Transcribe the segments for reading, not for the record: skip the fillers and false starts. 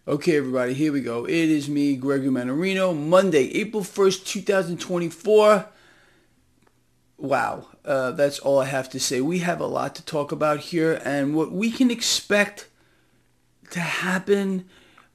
Okay, everybody, here we go. It is me, Gregory Manarino, Monday, April 1st, 2024. Wow, that's all I have to say. We have a lot to talk about here, and what we can expect to happen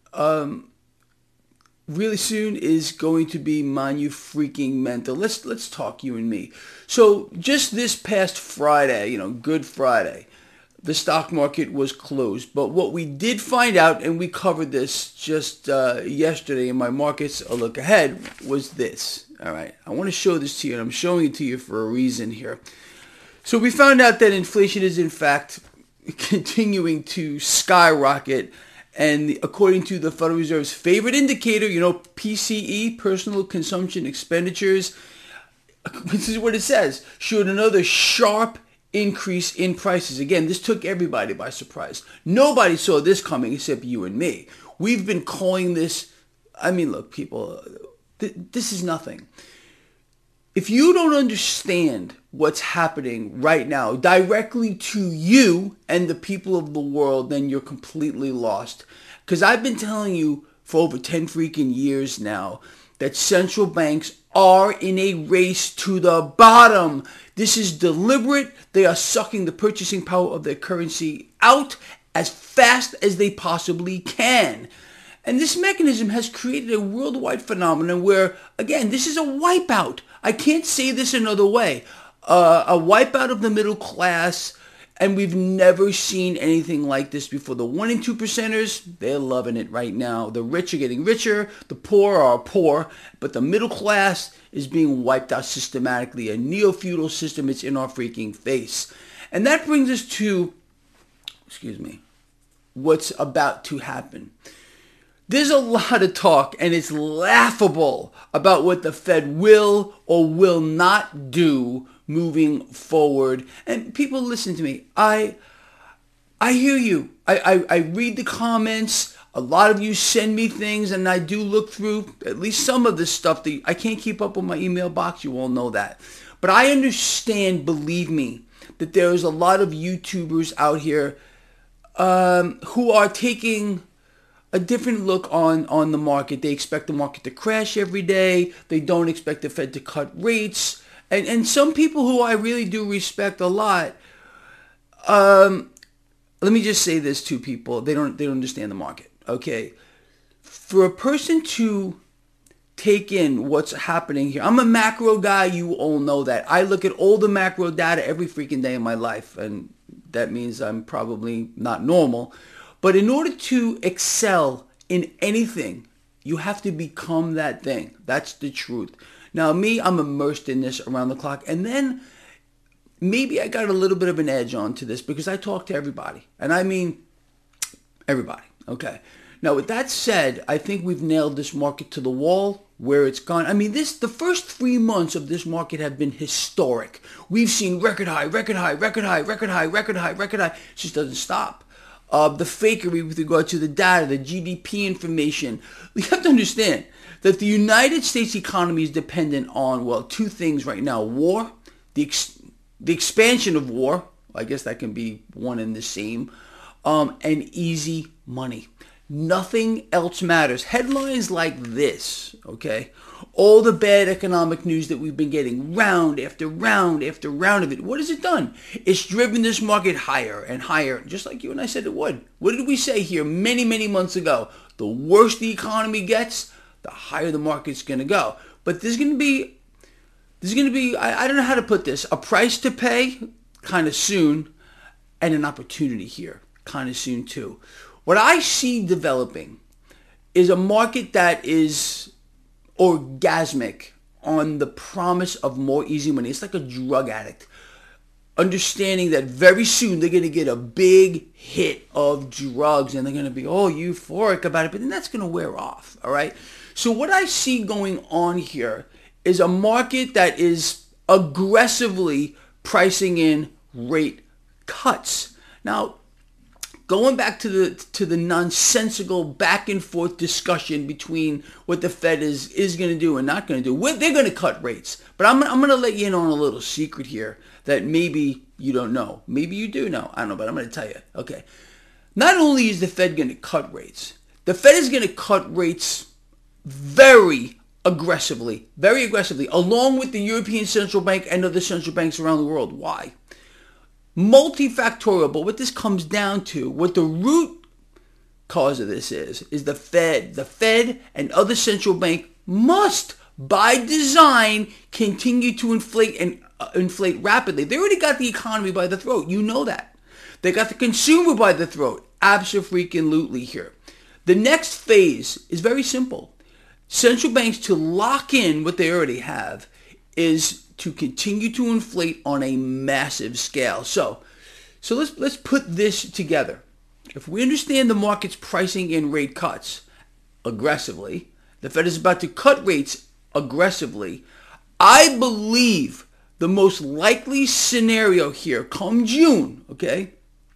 really soon is going to be manu-freaking-mental. Let's talk, you and me. So, just this past Friday, Good Friday, the stock market was closed. But what we did find out, and we covered this just yesterday in my Markets A Look Ahead, was this. All right, I want to show this to you, and I'm showing it to you for a reason here. So we found out that inflation is, in fact, continuing to skyrocket. And according to the Federal Reserve's favorite indicator, PCE, Personal Consumption Expenditures, this is what it says, showed another sharp increase in prices. Again, this took everybody by surprise. Nobody saw this coming except you and me. We've been calling this, look, people, this is nothing. If you don't understand what's happening right now directly to you and the people of the world, then you're completely lost. Because I've been telling you for over 10 freaking years now that central banks are in a race to the bottom. This is deliberate. They are sucking the purchasing power of their currency out as fast as they possibly can. And this mechanism has created a worldwide phenomenon where, again, this is a wipeout. I can't say this another way. A wipeout of the middle class, and we've never seen anything like this before. The 1 and 2 percenters, they're loving it right now. The rich are getting richer, the poor are poor, but the middle class is being wiped out systematically. A neo-feudal system is in our freaking face. And that brings us to, what's about to happen. There's a lot of talk, and it's laughable about what the Fed will or will not do moving forward. And people, listen to me. I hear you. I read the comments. A lot of you send me things, and I do look through at least some of this stuff. I can't keep up with my email box. You all know that. But I understand, believe me, that there's a lot of YouTubers out here who are taking a different look on the market. They expect the market to crash every day. They don't expect the Fed to cut rates. And some people who I really do respect a lot, let me just say this to people. They don't understand the market. Okay. For a person to take in what's happening here, I'm a macro guy. You all know that. I look at all the macro data every freaking day in my life. And that means I'm probably not normal. But in order to excel in anything, you have to become that thing. That's the truth. Now, me, I'm immersed in this around the clock. And then maybe I got a little bit of an edge onto this because I talk to everybody. And I mean everybody. Okay. Now, with that said, I think we've nailed this market to the wall where it's gone. The first 3 months of this market have been historic. We've seen record high, record high, record high, record high, record high, record high. It just doesn't stop. The fakery with regard to the data, the GDP information. You have to understand that the United States economy is dependent on, two things right now. War, the expansion of war, I guess that can be one and the same, and easy money. Nothing else matters. Headlines like this, okay? All the bad economic news that we've been getting, round after round after round of it, what has it done? It's driven this market higher and higher, just like you and I said it would. What did we say here many, many months ago? The worse the economy gets, the higher the market's going to go. But there's going to be, I don't know how to put this, a price to pay kind of soon, and an opportunity here kind of soon too. What I see developing is a market that is orgasmic on the promise of more easy money. It's like a drug addict, understanding that very soon they're going to get a big hit of drugs and they're going to be euphoric about it, but then that's going to wear off, all right? So what I see going on here is a market that is aggressively pricing in rate cuts. Now, going back to the nonsensical back and forth discussion between what the Fed is going to do and not going to do. They're going to cut rates. But I'm going to let you in on a little secret here that maybe you don't know. Maybe you do know. I don't know, but I'm going to tell you. Okay. Not only is the Fed going to cut rates, The Fed is going to cut rates very aggressively, along with the European Central Bank and other central banks around the world. Why? Multifactorial, but what this comes down to, what the root cause of this is the Fed. The Fed and other central bank must, by design, continue to inflate rapidly. They already got the economy by the throat. You know that. They got the consumer by the throat. Abso-freaking-lutely here. The next phase is very simple. Central banks, to lock in what they already have, is to continue to inflate on a massive scale. So let's put this together. If we understand the market's pricing in rate cuts aggressively, the Fed is about to cut rates aggressively. I believe the most likely scenario here, come June, okay,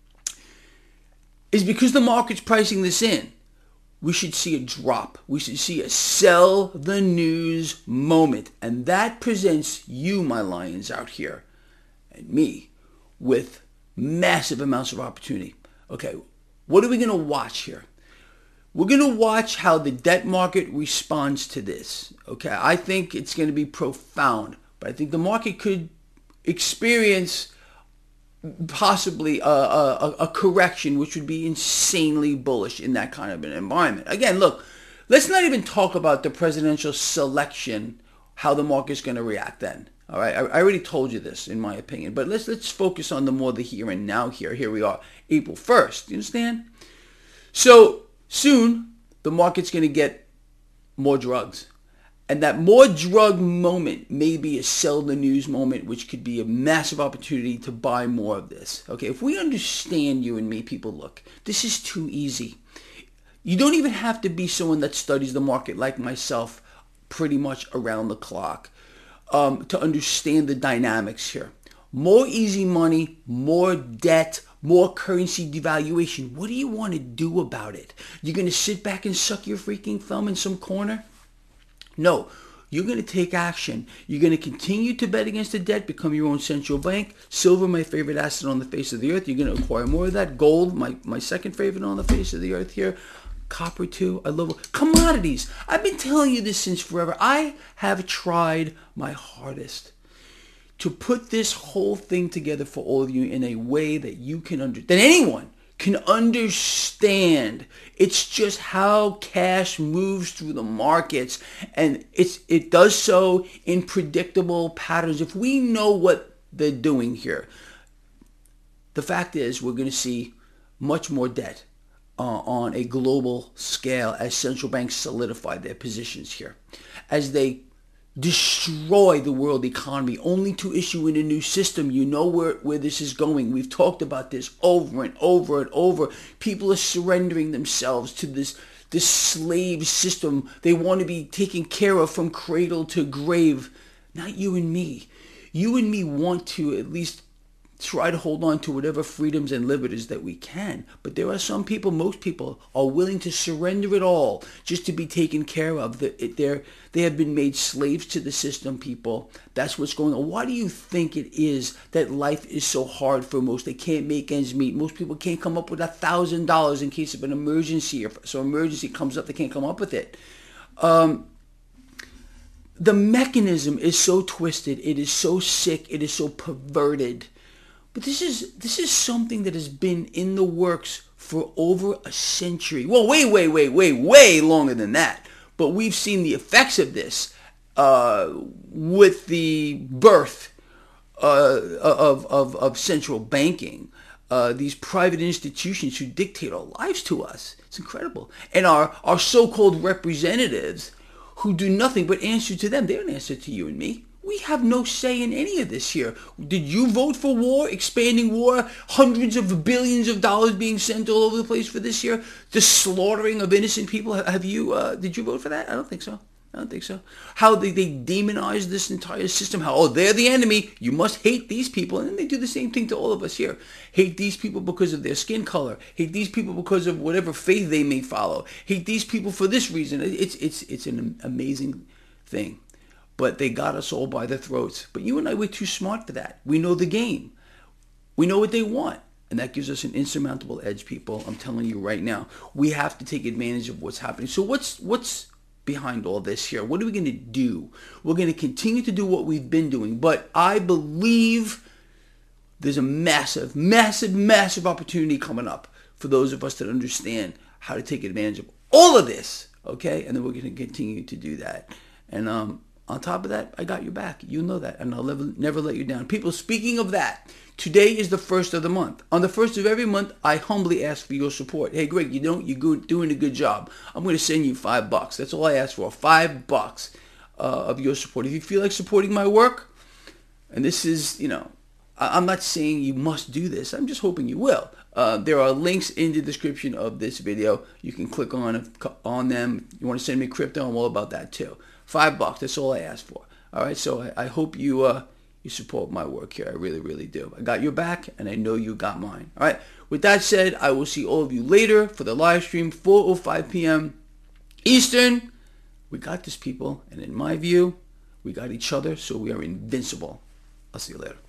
is because the market's pricing this in. We should see a drop. We should see a sell the news moment. And that presents you, my lions out here, and me, with massive amounts of opportunity. Okay, what are we going to watch here? We're going to watch how the debt market responds to this. Okay, I think it's going to be profound. But I think the market could experience possibly a correction, which would be insanely bullish in that kind of an environment. Again, look, let's not even talk about the presidential selection, how the market's going to react then. All right, I already told you this, in my opinion. But let's focus on the here and now here. Here we are, April 1st. You understand? So soon, the market's going to get more drugs. And that more drug moment may be a sell the news moment, which could be a massive opportunity to buy more of this. Okay, if we understand you and me, people, look, this is too easy. You don't even have to be someone that studies the market like myself pretty much around the clock to understand the dynamics here. More easy money, more debt, more currency devaluation. What do you want to do about it? You're going to sit back and suck your freaking thumb in some corner? No, you're going to take action. You're going to continue to bet against the debt, become your own central bank. Silver, my favorite asset on the face of the earth. You're going to acquire more of that. Gold, my second favorite on the face of the earth here. Copper too. I love it. Commodities. I've been telling you this since forever. I have tried my hardest to put this whole thing together for all of you in a way that you can that anyone can understand. It's just how cash moves through the markets, and it does so in predictable patterns. If we know what they're doing here, the fact is we're going to see much more debt on a global scale as central banks solidify their positions here, as they destroy the world economy only to issue in a new system. You know where this is going. We've talked about this over and over and over. People are surrendering themselves to this slave system. They want to be taken care of from cradle to grave. Not you and me. You and me want to at least try to hold on to whatever freedoms and liberties that we can. But there are some people, most people, are willing to surrender it all just to be taken care of. They have been made slaves to the system, people. That's what's going on. Why do you think it is that life is so hard for most? They can't make ends meet. Most people can't come up with $1,000 in case of an emergency. So emergency comes up, they can't come up with it. The mechanism is so twisted. It is so sick. It is so perverted. But this is something that has been in the works for over a century. Well, way longer than that. But we've seen the effects of this with the birth of central banking. These private institutions who dictate our lives to us. It's incredible. And our so-called representatives who do nothing but answer to them. They don't answer to you and me. We have no say in any of this here. Did you vote for war, expanding war, hundreds of billions of dollars being sent all over the place for this year, the slaughtering of innocent people? Have you? Did you vote for that? I don't think so. How they demonize this entire system. How, they're the enemy. You must hate these people. And then they do the same thing to all of us here. Hate these people because of their skin color. Hate these people because of whatever faith they may follow. Hate these people for this reason. It's an amazing thing. But they got us all by the throats. But you and I, we're too smart for that. We know the game. We know what they want. And that gives us an insurmountable edge, people. I'm telling you right now. We have to take advantage of what's happening. So what's behind all this here? What are we going to do? We're going to continue to do what we've been doing. But I believe there's a massive, massive, massive opportunity coming up for those of us that understand how to take advantage of all of this. Okay? And then we're going to continue to do that. And on top of that, I got your back. You know that. And I'll never let you down. People, speaking of that, today is the first of the month. On the first of every month, I humbly ask for your support. Hey, Greg, you're doing a good job. I'm going to send you $5. That's all I ask for, $5 of your support. If you feel like supporting my work, and this is, I'm not saying you must do this. I'm just hoping you will. There are links in the description of this video. You can click on them. You want to send me crypto, I'm all about that too. $5, that's all I ask for. All right, so I hope you support my work here. I really, really do. I got your back, and I know you got mine. All right, with that said, I will see all of you later for the live stream, 4:05 p.m. Eastern. We got this, people, and in my view, we got each other, so we are invincible. I'll see you later.